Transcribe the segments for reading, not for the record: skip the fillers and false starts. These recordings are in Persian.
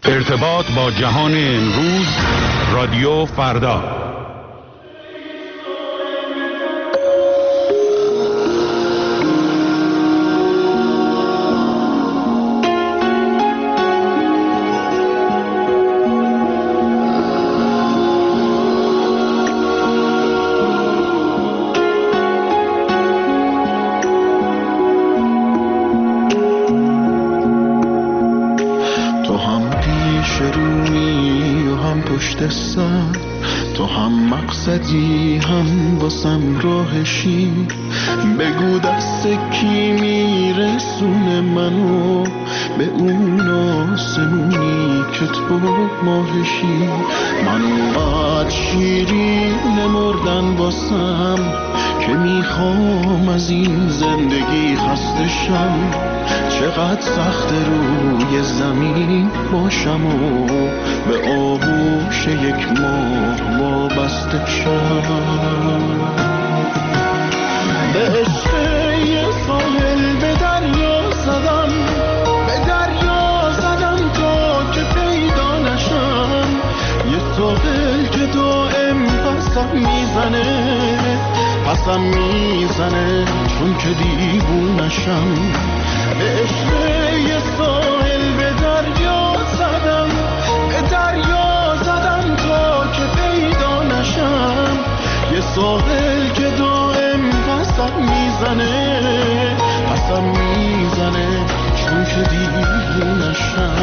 ارتباط با جهان امروز، رادیو فردا. تو هم مقصدی هم واسم راهشی، بگو دست کی میرسونه منو به اون آسمونی که تو ماهشی. من اونقدر شیرین مردن واسم که میخوام از این زندگی خستشم. چقدر سخت روی زمین باشم و به آغوش یک ماه وابسته شم. به عشق یه ساحل به دریا زدم، به دریا زدم تا که پیدا نشم. یه ساحل که دائم پسم میزنه چون که دیوونشم. به عشق یه ساحل به دریا زدم، به دریا زدم تا که پیدا نشم. یه ساحل که دائم پسم میزنه چون که دیوونشم.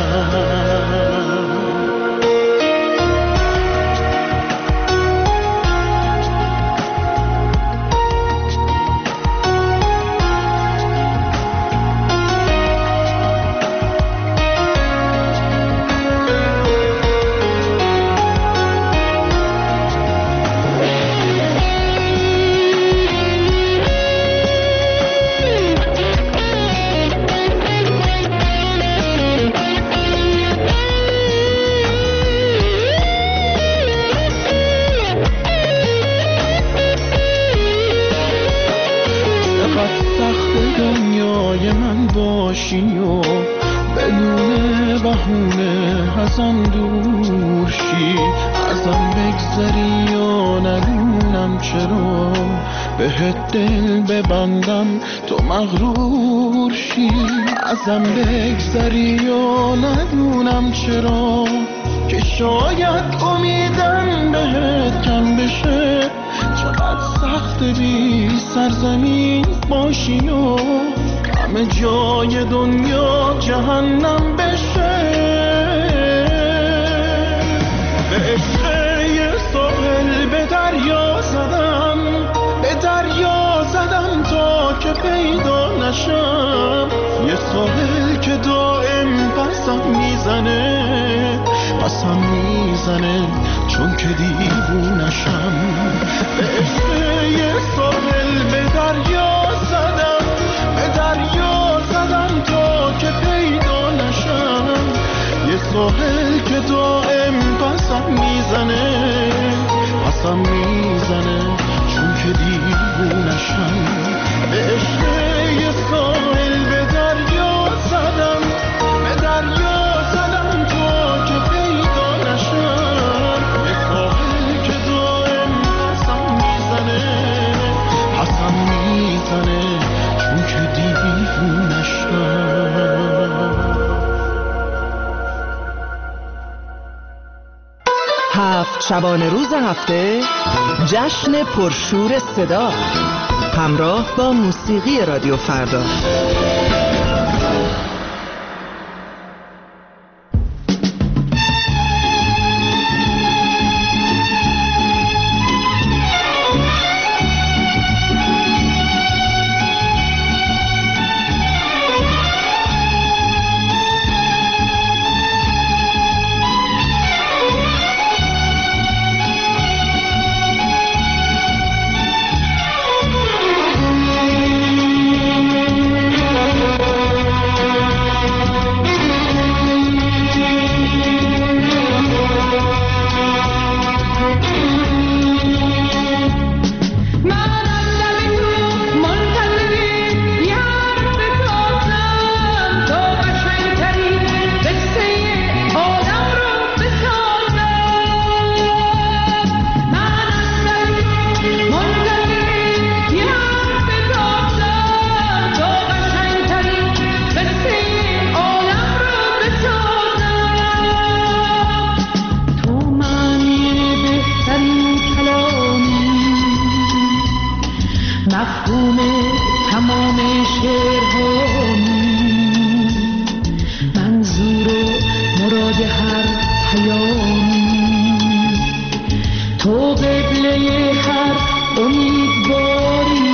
و بدون بهونه ازم دور شی، ازم بگذری یا ندونم چرا بهت دل ببندم تو مغرور شی. ازم بگذری یا ندونم چرا که شاید امیدم بهت کم بشه. چقدر سخت بی سرزمین باشی و همه جای دنیا جهنم بشه. به عشق یه ساحل به دریا زدم، به دریا زدم تا که پیدا نشم. یه ساحل که دائم پسم میزنه چون که دیوونشم. به عشق یه ساحل به دریا زدم، به دریا زدم تا که پیدا نشم. یه ساحل که دائم پسم میزنه چون که دیوونشم. به عشق یه ساحل به دریا زدم، به دریا زدم تا که پیدا نشم. یه ساحل که دائم پسم میزنه چون که دیوونشم. هفت شبانه روز هفته جشن پرشور صدا همراه با موسیقی رادیو فردا. پیامی، تو قبله هر امیدواری،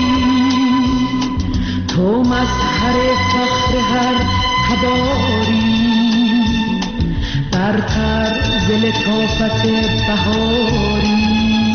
تو مظهر فخر هر تباری، برتر ز لطافت بهاری.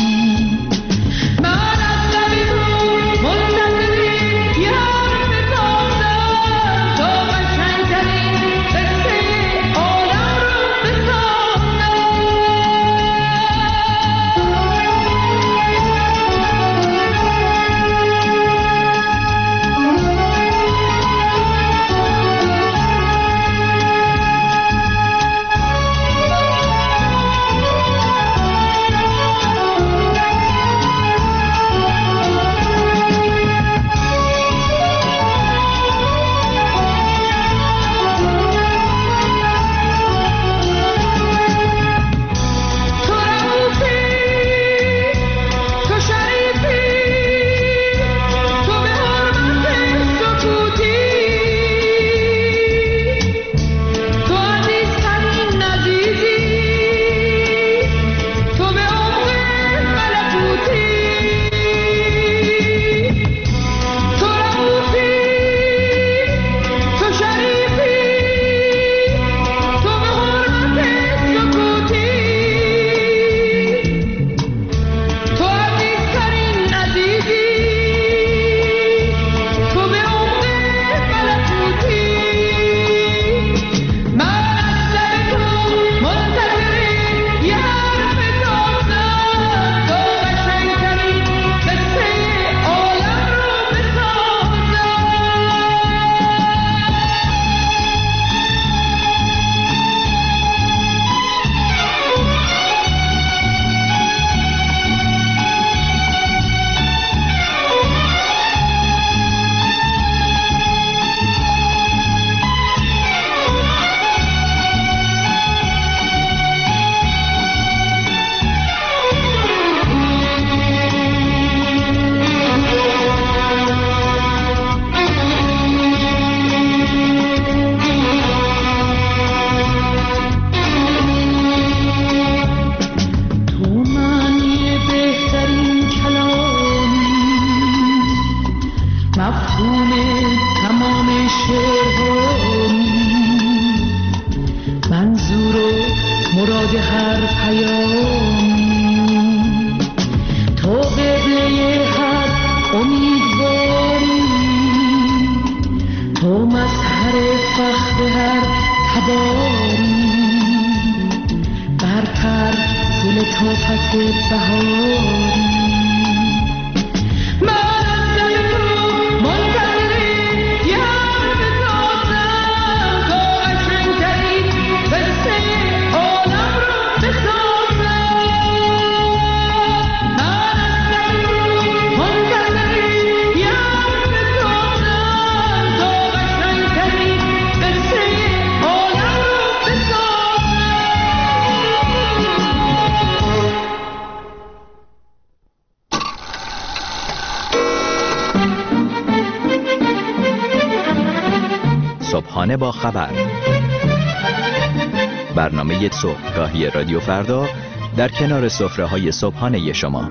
صبحانه با خبر، برنامه صبحگاهی رادیو فردا در کنار سفره‌های صبحانه شما.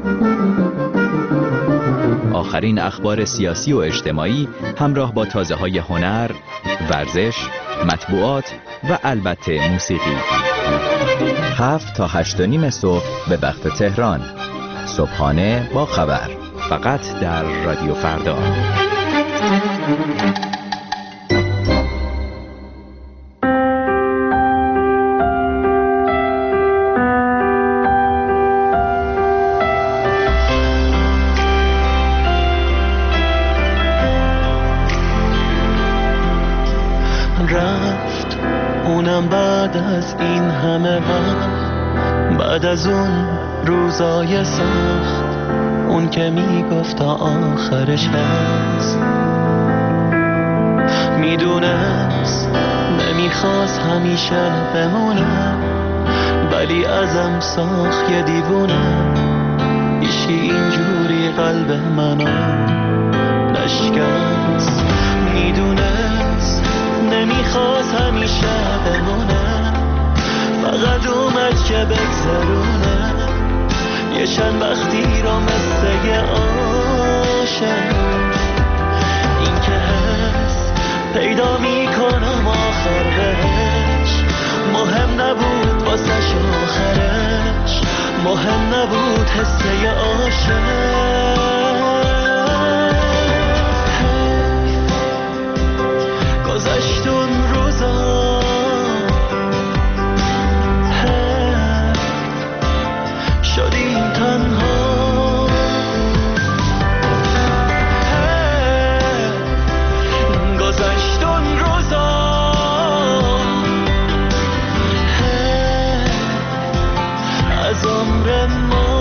آخرین اخبار سیاسی و اجتماعی همراه با تازه‌های هنر، ورزش، مطبوعات و البته موسیقی. 7 تا 8:30 صبح به وقت تهران. صبحانه با خبر، فقط در رادیو فردا. رفت اونم بعد از این همه وقت، بعد از اون روزای سخت، اون که میگفت تا آخرش هست. میدونست نمیخواست همیشه بمونه، ولی ازم ساخت یه دیوونه. ایشی اینجوری قلب منو نشکست. میدونست نمیخواست همیشه بمونه، فقط اومد بگذرونه یه چند وقتی را مثل یه عاشق. این که هست پیدا میکنم آخرش، مهم نبود واسش آخرش، مهم نبود حسه یه عاشق. گذشت اون روزا شدیم تنها، گذشت اون روزا از عمر ما.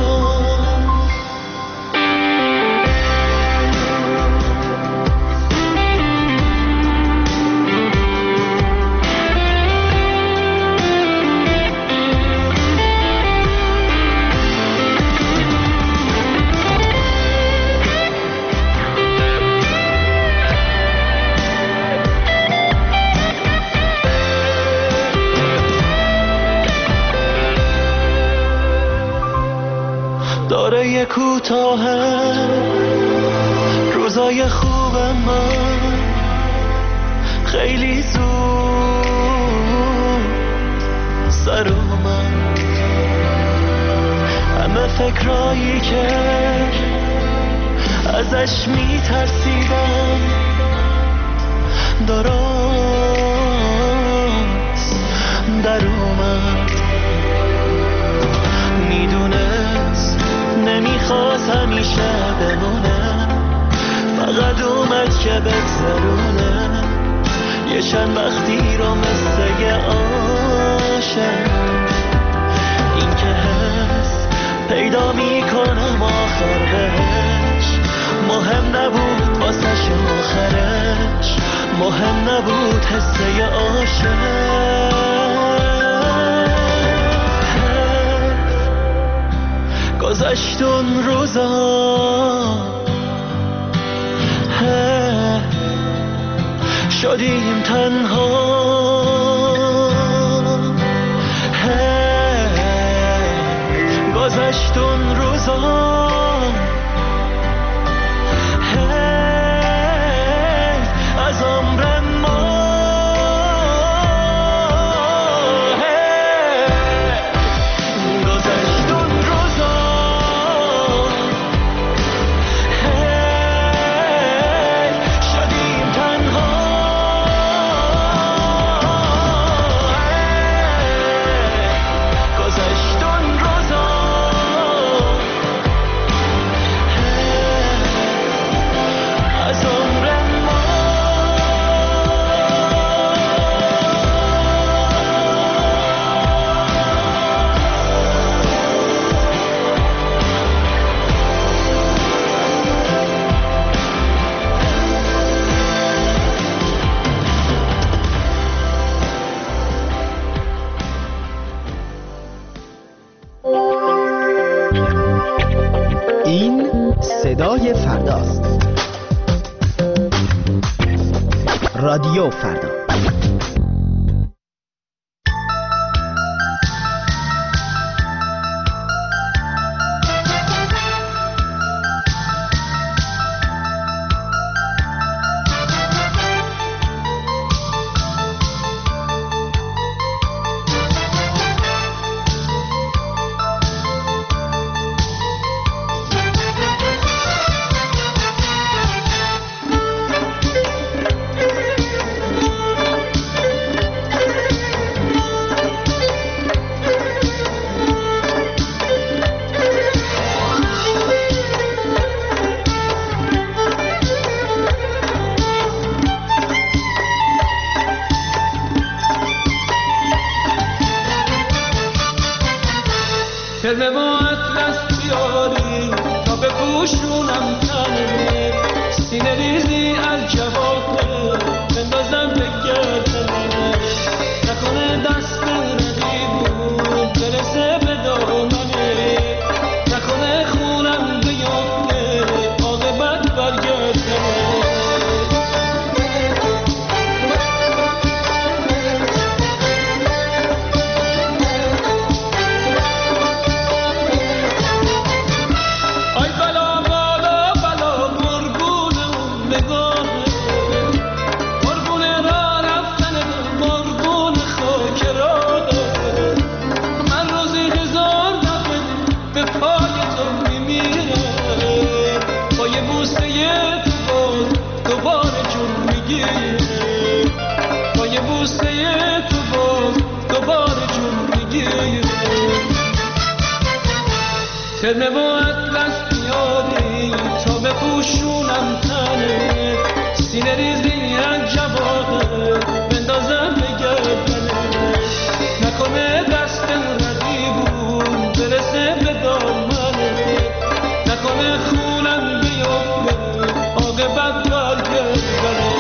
داره کوتاهه روزای خوب من، خیلی زود سر اومد همه فکرایی که ازش میترسیدم درست در اومد. میدونست نمیخواست همیشه بمونه، فقط اومد که بگذرونه یه چند وقتی رو مثل یه عاشق. این که هست پیدا میکنم آخرش، مهم نبود واسش آخرش، مهم نبود حسه یه عاشق. گذشت اون روزا شدیم تنها، گذشت اون روزا از عمر ما. صدای فرداست. رادیو فردا. به ما اطلس بیاری تا بپوشونم تنه، سینه ریزی از جوابه بندازم به گردنه، نکنه دست رقیبون برسه به دامنه، نکنه خونم بیفته عاقبت برگردنه. ترمه و اطلس بیاری تا بپوشونم تنه، سینه ریزی از جواهر بندازم به گردنه، نکنه دستم رقیبون برسه به دامنه، نکنه خونم بیفته عاقبت برگردنه.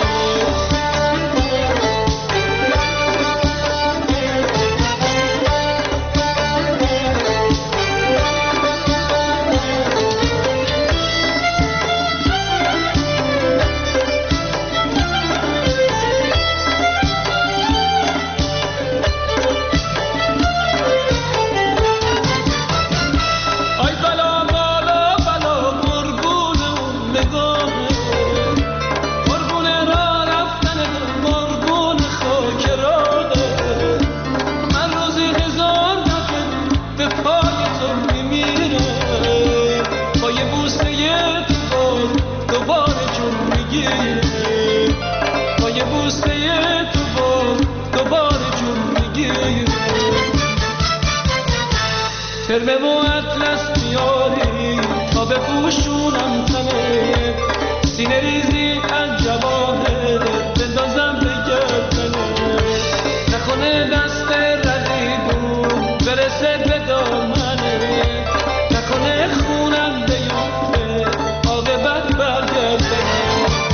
ترمه و اطلس بیاری تا بپوشونم تنه، سینه ریزی از جواهر بندازم به گردنه، نکنه دست رقیبون برسه به دامنه، نکنه خونم بیفته عاقبت برگردنه.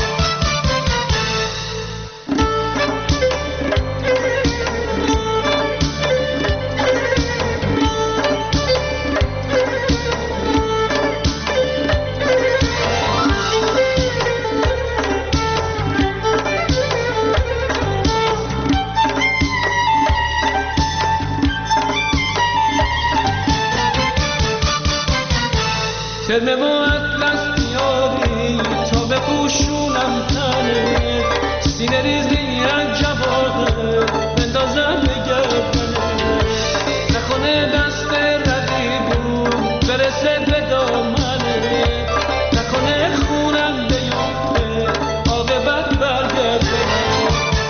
ترمه و اطلس بیاری تا بپوشونم تنه، سینه ریزی از جواهر بندازم به گردنه، نکنه دست رقیبون برسه به دامنه، نکنه خونم بیفته عاقبت برگردنه.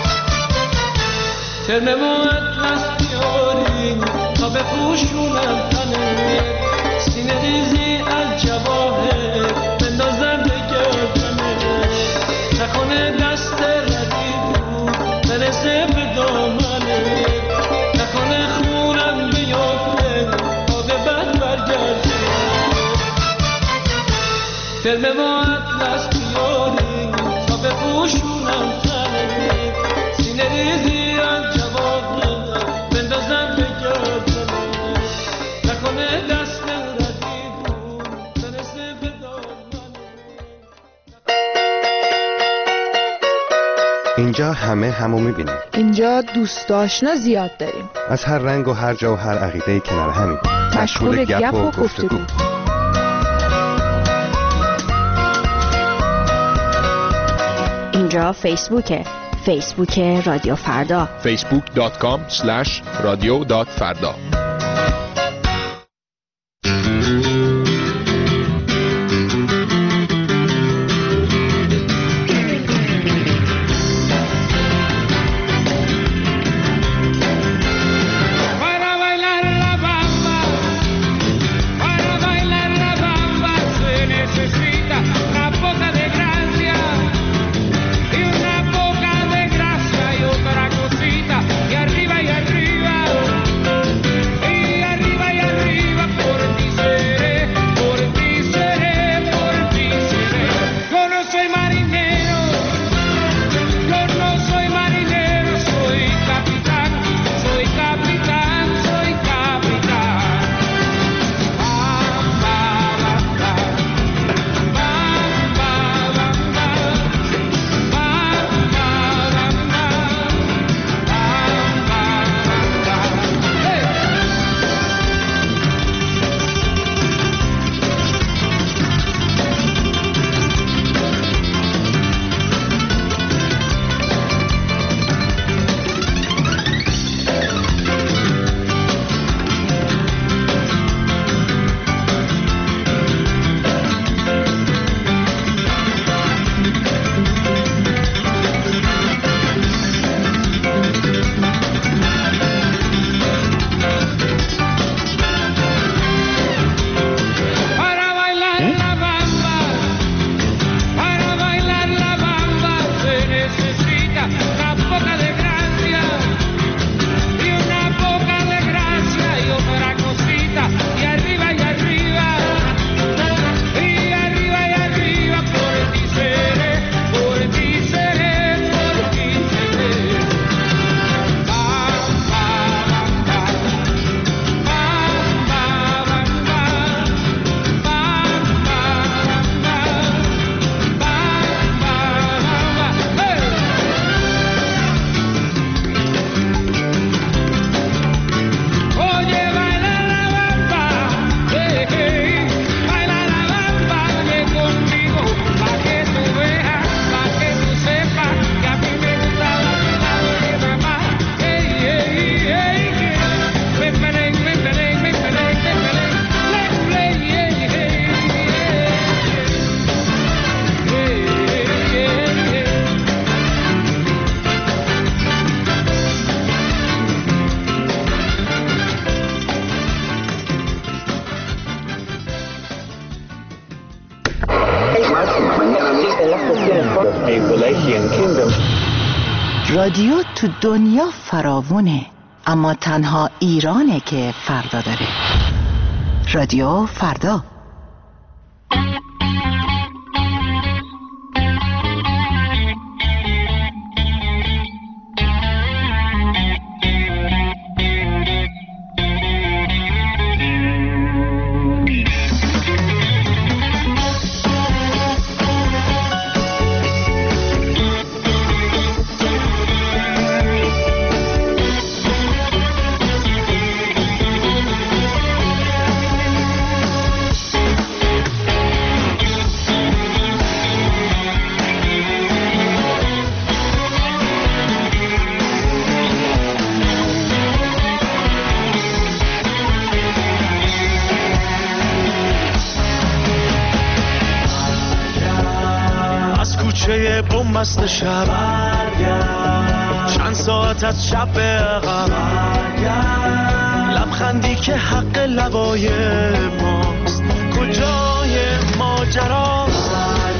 ترمه و اطلس بیاری تا بپوشونم تنه، سینه ریزی از جواهر بندازم به گردنه، نکنه دست رقیبون برسه به دامنه، نکنه خونم بیفته عاقبت برگردنه. ترمه و اطلس بیاری تا بپوشونم تنه، سینه ریزی از جواهر بندازم به گردنه، نکنه دست اینجا همو میبینیم. اینجا دوست آشنا زیاد داریم. از هر رنگ و هر جا و هر عقیده کنار همیم. مشغول گپ و گفتگو. اینجا فیسبوک رادیو فردا. facebook.com/radio.farda. Y arriba رادیو تو دنیا فراوونه، اما تنها ایرانه که فردا داره. رادیو فردا. مست شب چند ساعت از شب به عقب لبخندی که حق لبای ماست کجای ماجراست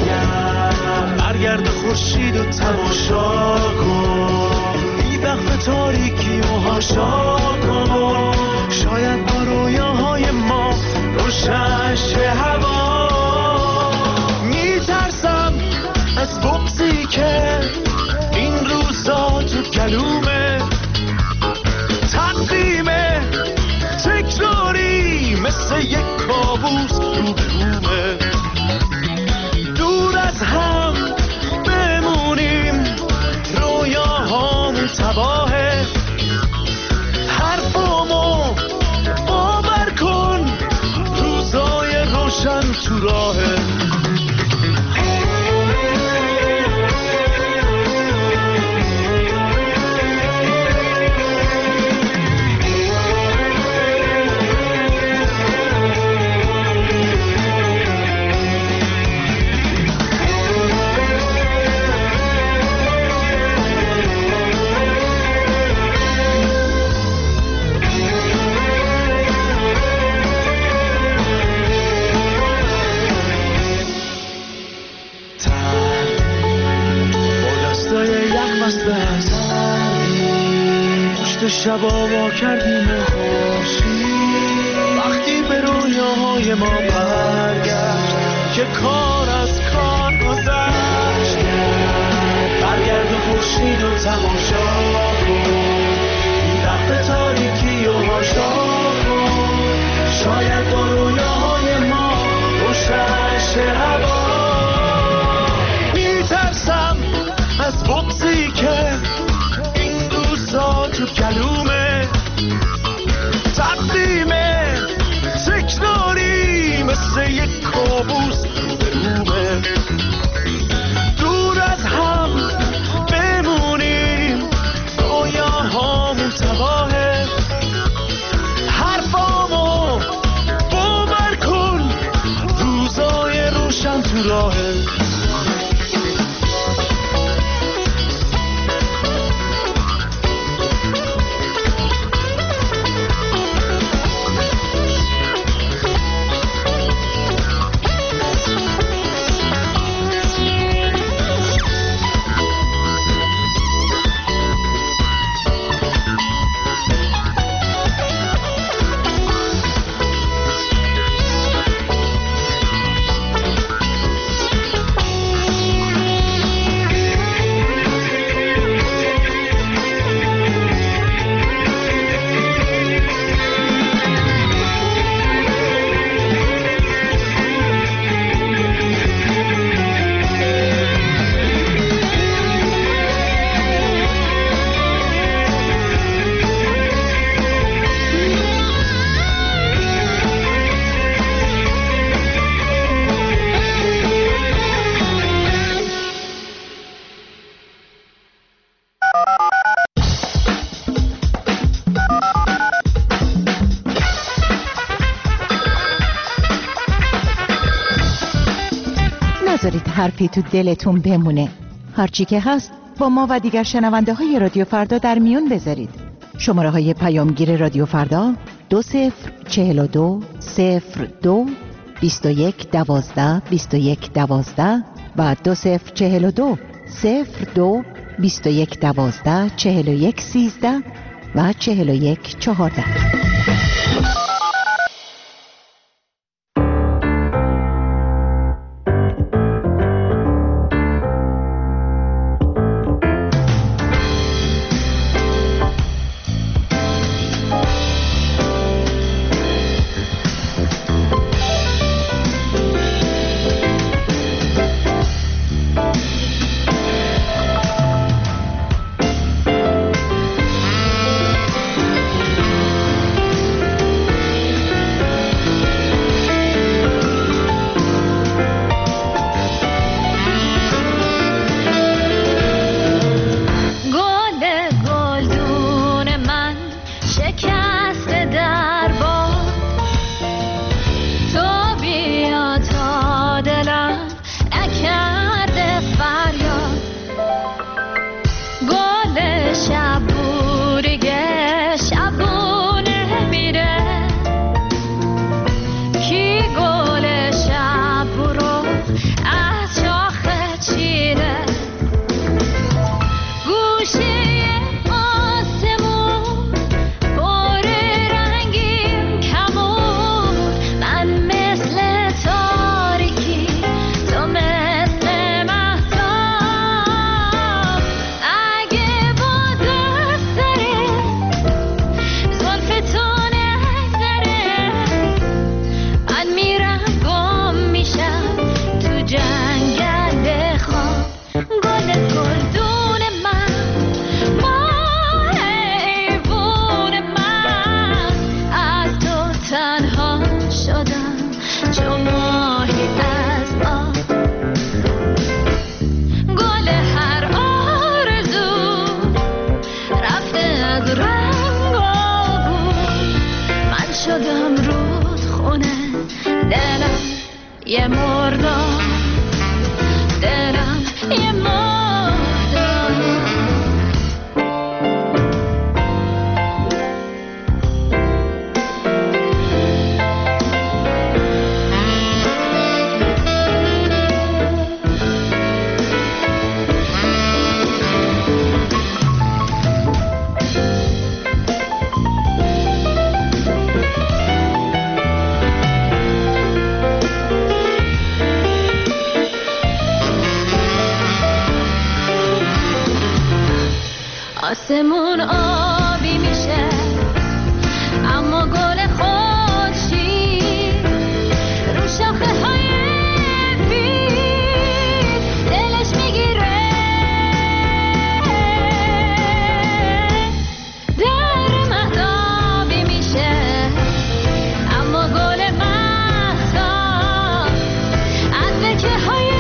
برگرد خورشید و تماشا کن بی وقف تاریکی و هاشا کن شاید با رویاهای ما روشن شه هوا میترسم از بغضی که این روزا تو گلومه تقدیمه تکراری مثل یک کابوس رو به رومه دور از هم بمونیم رویاهامون تباهه حرفامو باور کن روزای روشن تو راهه شبا وا کردیم خوشی وقتی به رویاهای ما برگشت که کار از کار گذشت برگرد و خورشید و تماشا کن این وقت تاریکی و هاشا کن شاید با رویاهای ما روشن شه هوا میترسم از بغضی که تو کلومه تقدیمه تکراری مثل یک کابوس رو به رومه دور از هم بمونیم رویاهامون تباهه حرفامو باور کن روزای روشن تو راهه نذارید حرفی تو دلتون بمونه. هرچی که هست با ما و دیگر شنونده های رادیو فردا در میون بذارید. شماره های پیامگیر رادیو فردا 2042 02 21 12 21 12 و 2042 02 2112 4113 و 4114. آسمون آبی میشه اما گل خورشید رو شاخه های بید دلش میگیره در مهتابی میشه اما گل مهتاب از لکه های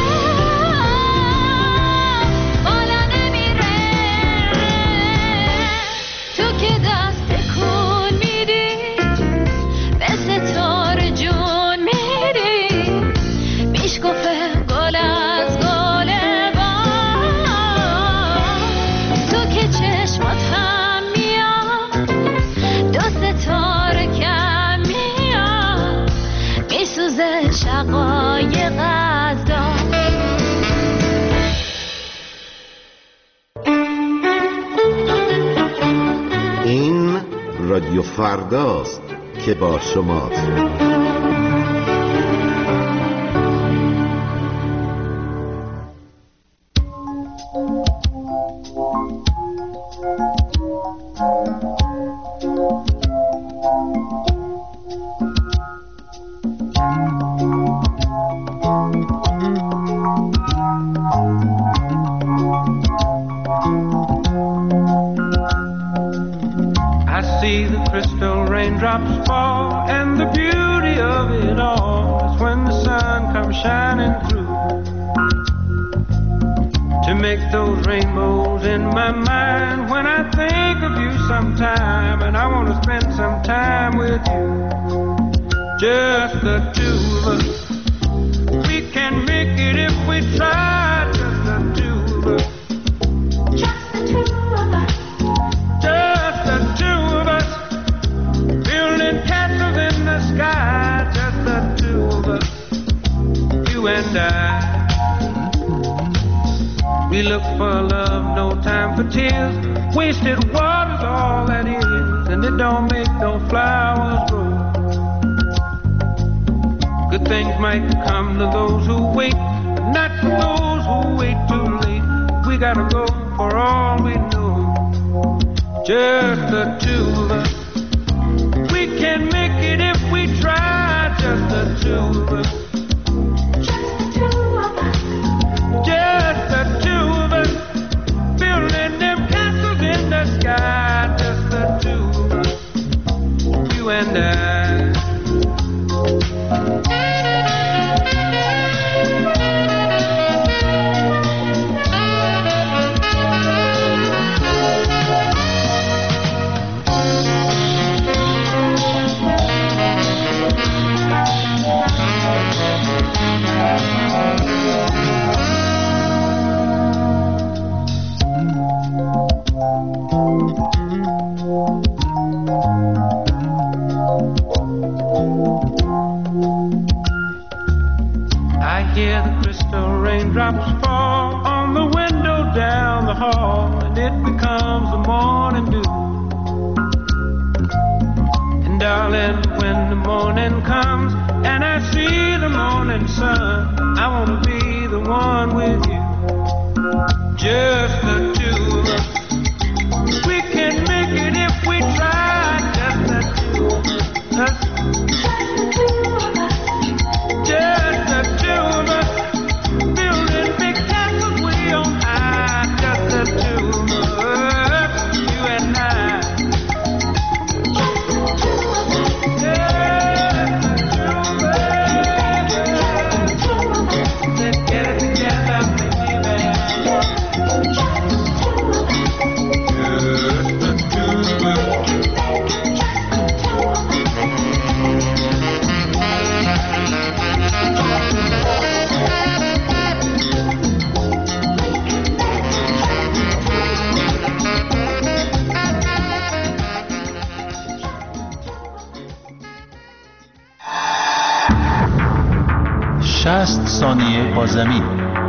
این رادیو فرداست که با شماست. Raindrops fall, and the beauty of it all is when the sun comes shining through to make those rainbows in my mind. When I think of you sometime, and I want to spend some time with you, just the two of us. We can make it if we try, just the two of us. Just the two of us. Just the two of us. Castles in the sky, just the two of us, you and I. We We look for love, no time for tears. Wasted water's all that is, and it don't make no flowers grow. Good things might come to those who wait, but not for those who wait too late. We gotta go for all we know, just the two of us. We can make it if we try, just the two of us. Just the two of us, building them castles in the sky. Just the two of us, you and I. Raindrops fall on the window down the hall, and it becomes the morning dew. And darling, when the morning comes and I see the morning sun, I want to be the one with you, just the two of us. We can make it if we try, just the two of us. Just the two of us. ثانیه با زمین.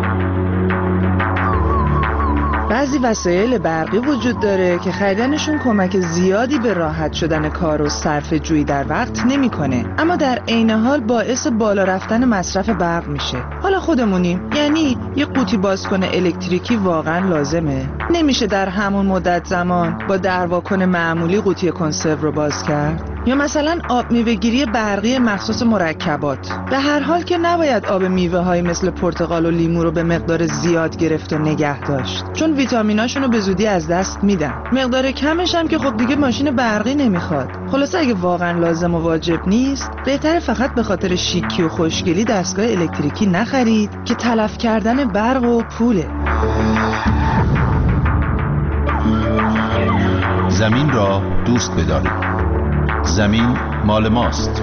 بعضی وسایل برقی وجود داره که خریدنشون کمک زیادی به راحت شدن کار و صرفه جویی در وقت نمیکنه، اما در عین حال باعث بالا رفتن مصرف برق میشه. حالا خودمونیم، یعنی یه قوطی بازکن الکتریکی واقعا لازمه؟ نمیشه در همون مدت زمان با درواکن معمولی قوطی کنسرو رو باز کرد؟ یا مثلا آب میوه‌گیری برقی مخصوص مرکبات. به هر حال که نباید آب میوه‌های مثل پرتقال و لیمو رو به مقدار زیاد گرفت و نگه داشت، چون ویتامیناشون رو به زودی از دست میدن. مقدار کمش هم که خب دیگه ماشین برقی نمیخواد. خلاصه اگه واقعا لازم و واجب نیست، بهتره فقط به خاطر شیکی و خوشگلی دستگاه الکتریکی نخرید که تلف کردن برق و پوله. زمین را دوست بدارید. زمین مال ماست.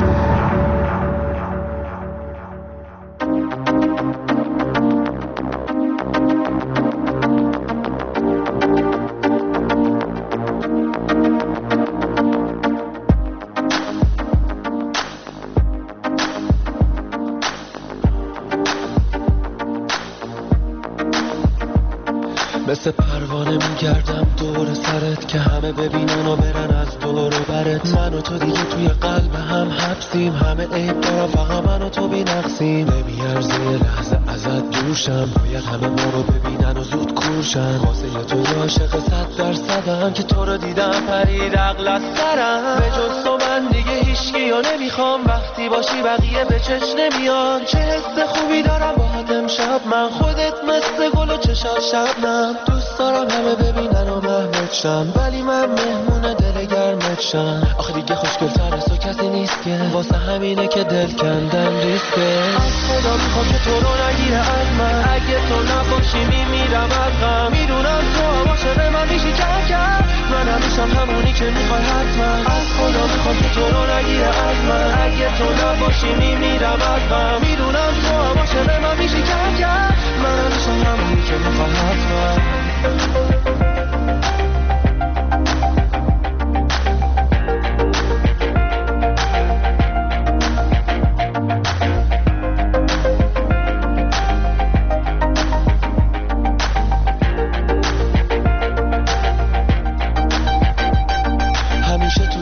مثل پروانه میگردم دور سرت که همه ببینن و برن از دور و برت. من و تو دیگه توی قلب هم حبسیم، همه عیب دارم فقط من و تو بی‌نقصیم. نمیارزه یه لحظه ازت دورشم، باید همه ما رو ببینن و زود کورشن. واسه تو عاشق 100% که تو رو دیدم پرید عقل از سرم. به جز تو من دیگه هیچکی رو نمیخوام، وقتی باشی بقیه به چش نمیان. چه حس خوبی دارم باهات امشب من، خودت مثل گل و چشات شبنم. دوست دارم همه ببینن و محمد شن، ولی من مهمون دل گرمت شن. آخه دیگه خوشگل‌تر از تو کسی نیست که، واسه همینه که دل کندم ریسکه. از خدا میخوام که تو رو نگیره از من، اگه تو نباشی میمیرم از غم. میدونم تو هم عاشق من میشی کم کم، من همیشم همونی که میخوای حتما. از خدا میخوام که تو رو نگیره از من، اگه تو نباشی میمیرم از غم. میدونم تو هم عاشق من میشی کم کم، من همیشم همونی که میخوای حتما.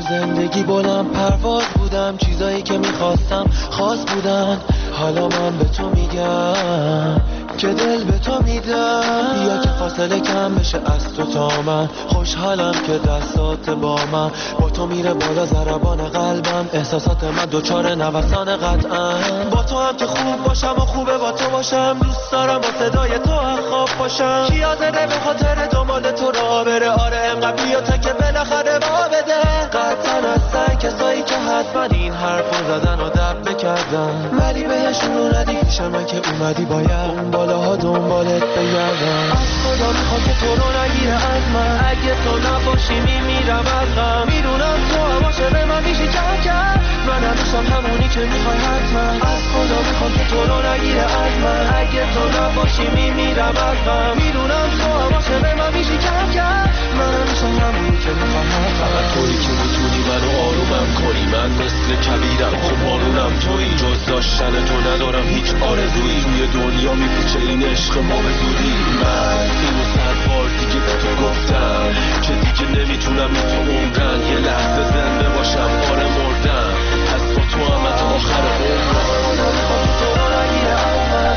زندگی بلند پرواز بودم، چیزایی که میخواستم خاص بودن. حالا من به تو میگم که دل به تو میدم، بیا که فاصله کم بشه از تو تا من. خوشحالم که دستات با من، با تو میره بالا ضربان قلبم، احساسات من دوچار نوسان قطعا. با تو هم که خوب باشم و خوبه با تو باشم، دوست دارم با صدای تو خواب باشم. کی حاضره به خاطر دنبال تو راه بره؟ آره انقدر بیا تا که بالاخره با بده. قطعا هستن کسایی که حتما این حرفو زدن و دب بکردن، ولی بهشون رو ندی پیش من که اومدی باید اون بالاها دنبالت بگردم. از خدا میخوام که تو رو نگیره از من، اگه تو نباشی میمیرم از غم. میدونم تو هواشه به من میشی کم کم، من همیشم همونی که میخوای حتما. از خدا میخوام که تو رو نگیره از من، اگه تو نباشی میمیرم از غم. میدونم تو هواشه به من میشی کم کم، من همیشم همونی که میخوای حتما. فقط تویی که میتونی منو آرومم کنی، من مثل کبیرم خب بارونم تویی. جز داشتن تو ندارم هیچ آرزویی، توی دنیا میپیچه این عشق ما به زودی. من اینو 100 بار دیگه به تو گفتم که دیگه نمیتونم این تو عمرن یه لحظه زنده باشم. آره مردم پس با تو هم تا آخر عمرم. تو رو نگیره از من،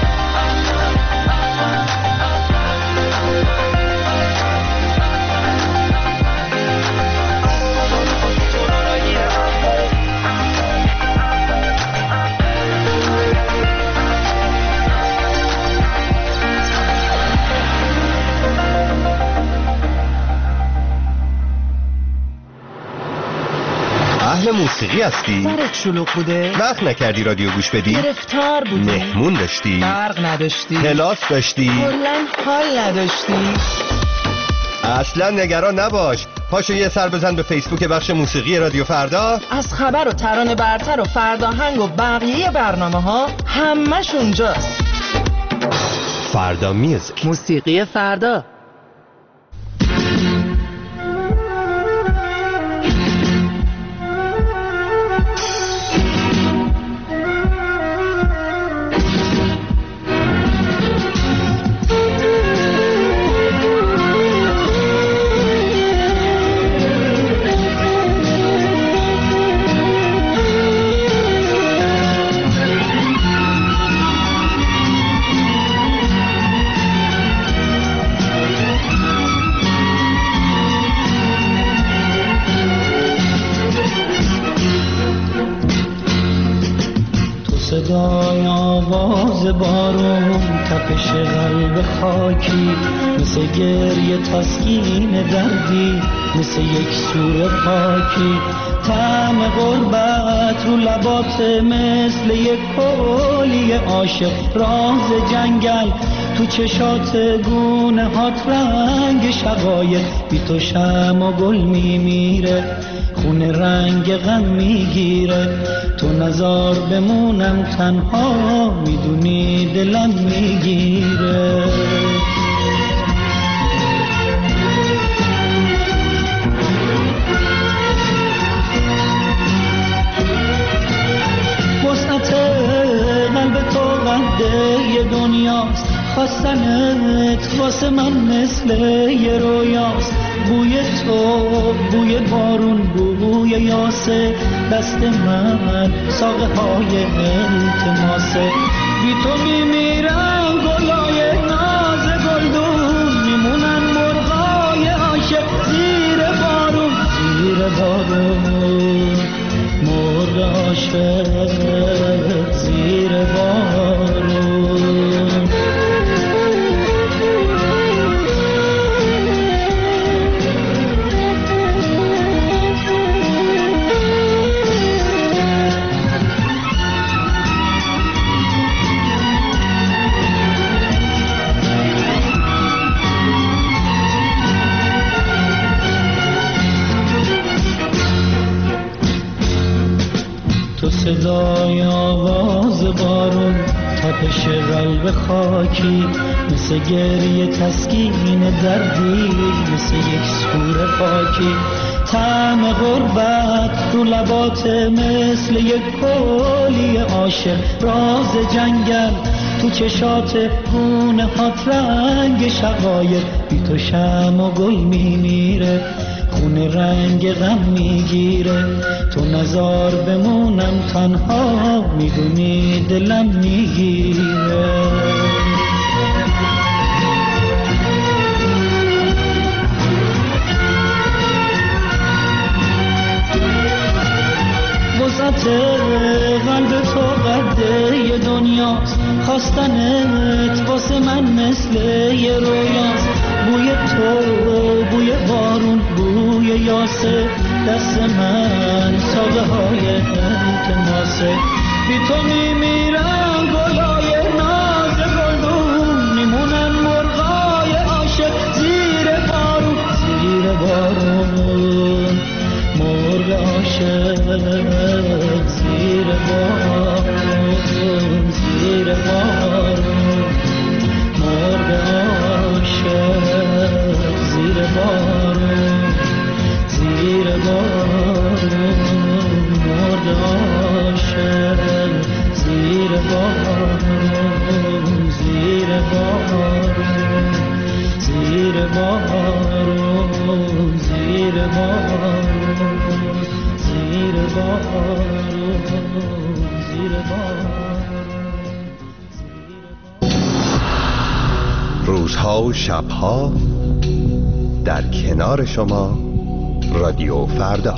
اهل موسیقی هستی؟ سرت شلوغ بوده؟ وقت نکردی رادیو گوش بدی؟ گرفتار بودی؟ مهمون داشتی؟ برق نداشتی؟ کلاس داشتی؟ کلاً حال نداشتی؟ اصلا نگران نباش، پاشو یه سر بزن به فیسبوک بخش موسیقی رادیو فردا. از خبر و ترانه برتر و فرداهنگ و بقیه برنامه ها همش اونجاست. فردا میوزیک، موسیقی فردا. صدای آواز بارون، تپش قلب خاکی، مثل گریه تسکین دردی، مثل یک سور پاکی. طعم غربت رو لبات مثل یک کولی عاشق، راز جنگل تو چشات گونه هات رنگ شقایق. بی تو شمع و گل میمیره، خونه رنگ غم میگیره. تو نزار بمونم تنها، میدونی دلم میگیره. وسعت قلب تو قده یه دنیاست، خواستنت واسه من مثل یه رویاست. بوی تو، بوی بارون، بوی یاسه، دست من ساقه های التماسه. بی تو میمیرم گلای ناز گلدون، میمونن مرغای عاشق زیر بارون، زیر بارون. مرغ عاشق زیر بارون. صدای آواز بارون، تپش قلب خاکی، مثل گریه تسکین دردی، مثل یک سور پاکی. طعم غربت رو لبات مثل یک کولی عاشق، راز جنگل تو چشات گونه هات رنگ شقایق. بی تو شمع و گل میمیره، خون رنگ غم میگیره، تو نزار بمونم تنها، میدونی دلم میگیره. وسط قلب تو قده دنیاست، خواستنت واسه من مثل یه رویاست. بوی تو، بوی بارون، بوی یاسه، دست من ساقه های التماسه. بی تو میمیرم گلای ناز گلدون، میمونن مرغای عاشق زیر بارون، زیر بارون مرغ عاشق زیر بارون، زیر بارون مرغ عاشق زیر بارون، زیر بارون مرغ عاشق زیر بارون، زیر بارون، زیر بارون، زیر بارون، زیر بارون، زیر بارون. روزها و شبها در کنار شما رادیو فردا.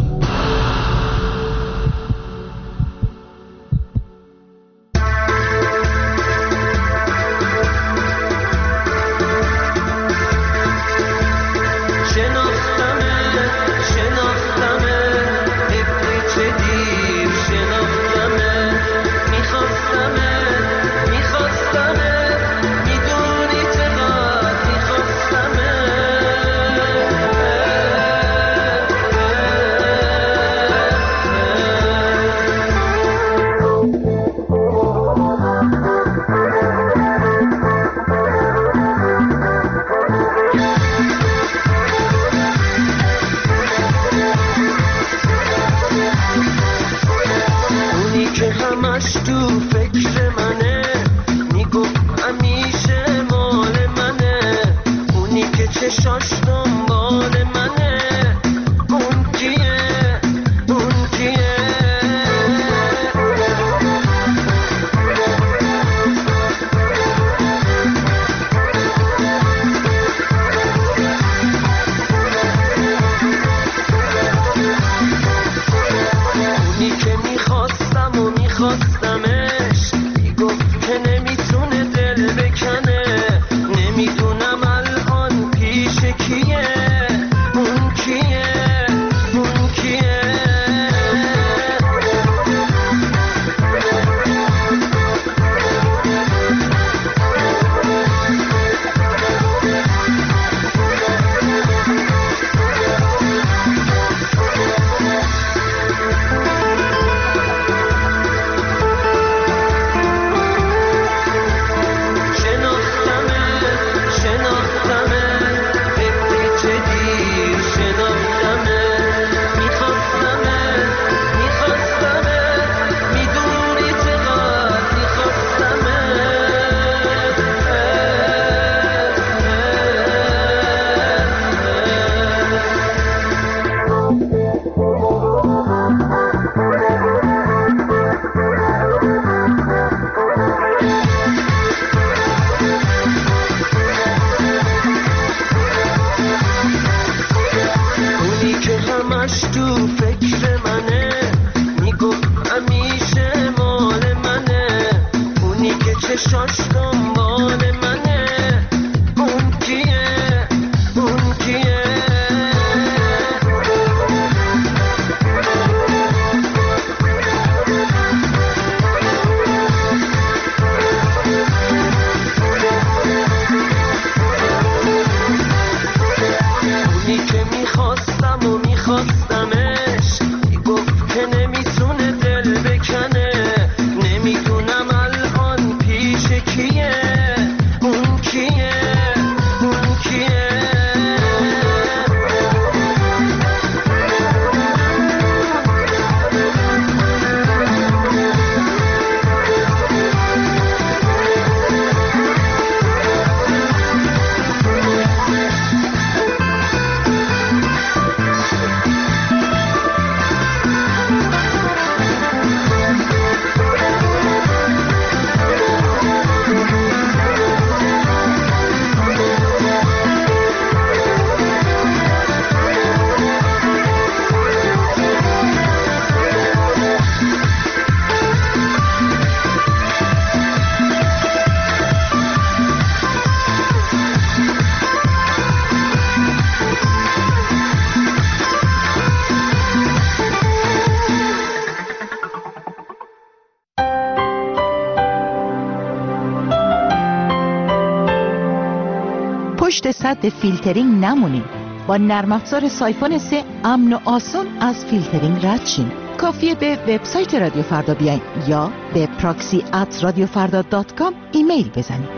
پشت سد فیلترینگ نمونید. با نرم افزار سایفون 3 امن و آسان از فیلترینگ رد شین. کافیه به وبسایت رادیو فردا بیاین یا به proxy@radiofarda.com ایمیل بزنید.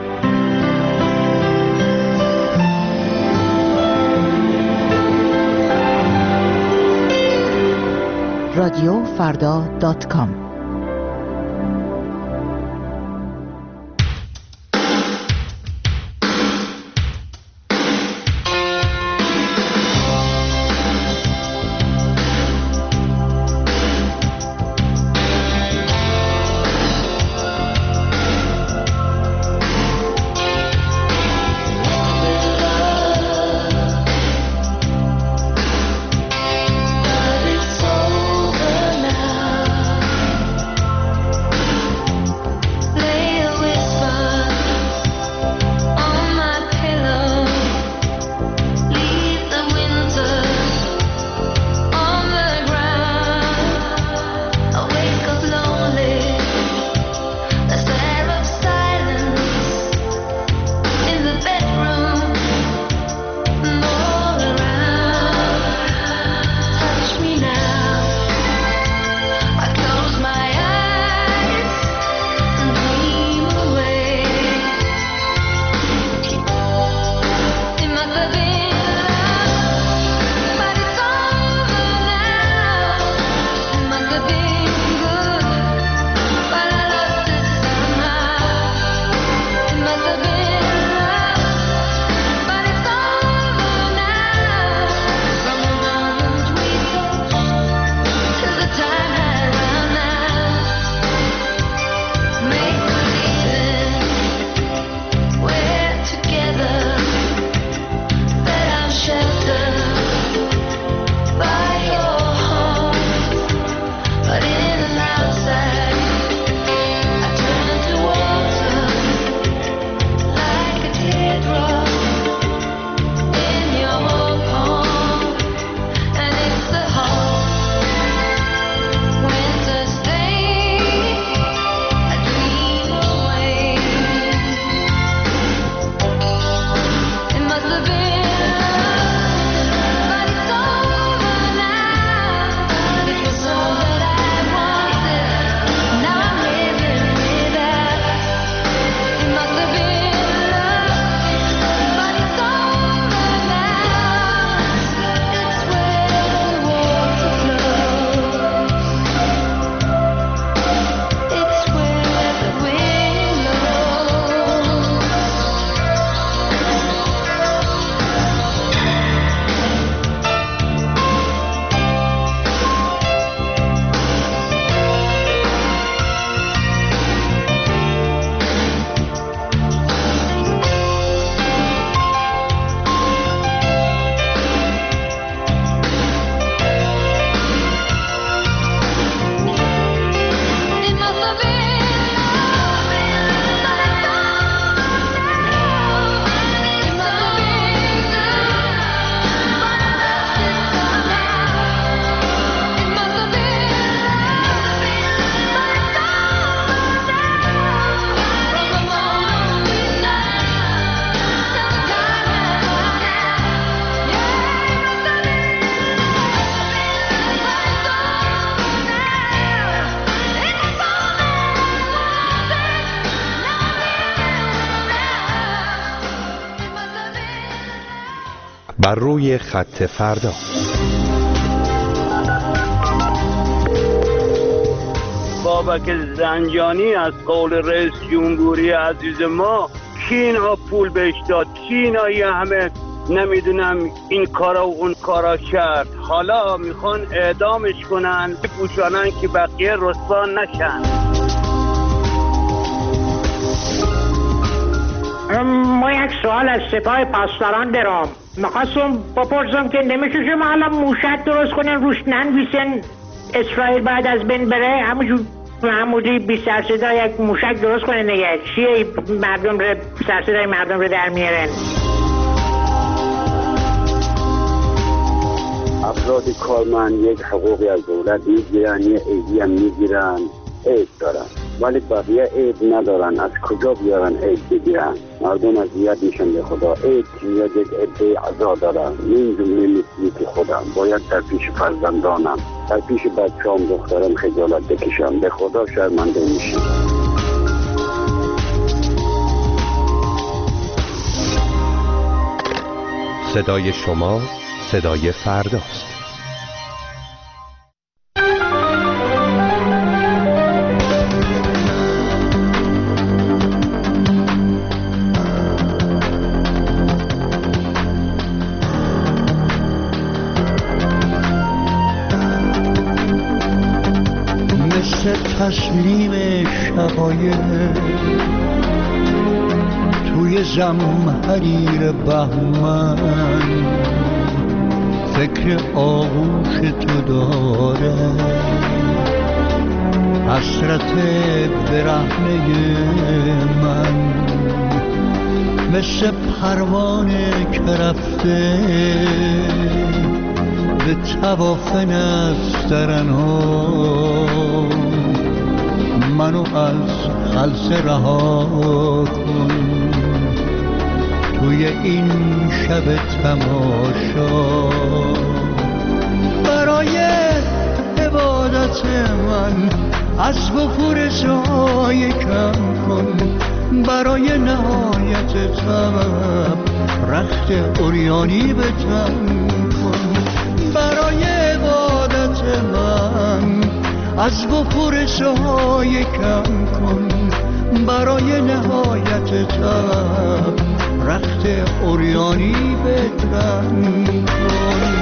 radiofarda.com بر روی خط فردا. بابک زنجانی از قول رئیس جمهوری عزیز ما کی اینا پول بهش داد، کی اینا یه همه نمیدونم این کارا و اون کارا کرد، حالا میخوان اعدامش کنن بپوشانن که بقیه رسوا نشن. ما یک سوال از سپاه پاسداران دارم، میخواستم بپرسم که نمیشه شما حالا موشک درست کنن روش ننویسن اسرائیل بعد از بین بره، همونجوری بی سرصدا یک موشک درست کنن دیگه، چیه مردم رو سرصدای مردم رو در میارن؟ افراد کارمند یک حقوقی از دولت میگیرن، یه ایدی هم میگیرن، عیب دارن. ولی بقیه عید ندارن، از کجا بیارن عید بگیرن؟ مردم اذیت میشن به خدا. عید یا یک عده عزا دارن، من جمله مثلی که خودم باید در پیش فرزندانم، در پیش بچه‌ام دخترم خجالت بکشم. به خدا شرمنده میشم. صدای شما صدای فرداست. تسلیم شقایق توی زمحریر بهمن، فکر آغوش تو داره حسرت برهنه من، مثل پروانه که رفته به طواف نسترنها، منو از خلسه رها کن توی این شب تماشا. برای عبادت من از وفور سایه کم کن، برای نهایت طلب رخت عریانی به تن کن، برای عبادت من از وفور سایه کم کن، برای نهایت طلب رخت عریانی به تن کن.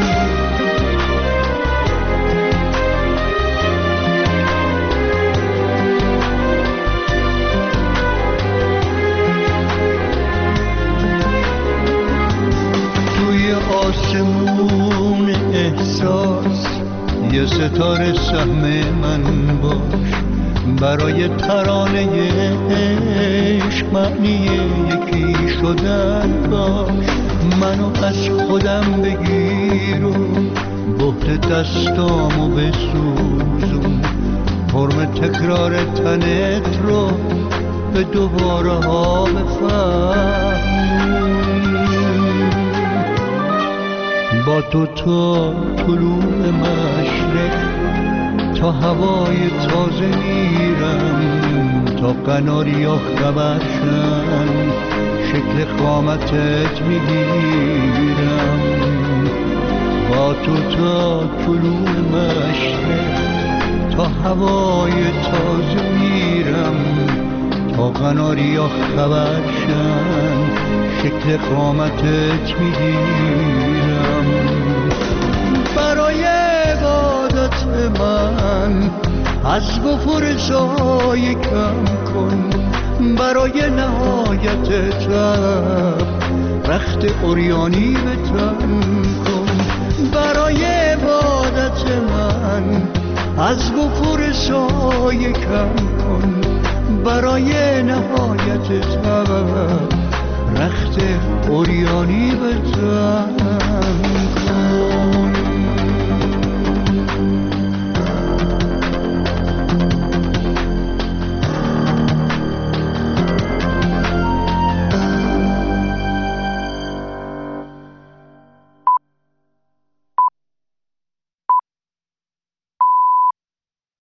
توی آسمون احساس یه ستاره سهم من باش، برای ترانه عشق معنی یکی شدن باش. منو از خودم بگیر و بهت دستامو بسوزون، حرم تکرار تنت رو به دوباره ها بفهم. با تو تا طلوع مشرق تا هوای تازه میرم، تا قناریا خبرشن شکل قامتت میگیرم. با تو تا طلوع مشرق تا هوای تازه میرم، تا قناریا خبرشن شکل قامتت میگیرم. برای عبادت من از وفور سایه کم کن، برای نهایت طلب رخت عریانی به تن کن، برای عبادت من از وفور سایه کم کن، برای نهایت طلب رخت عریانی به تن کن.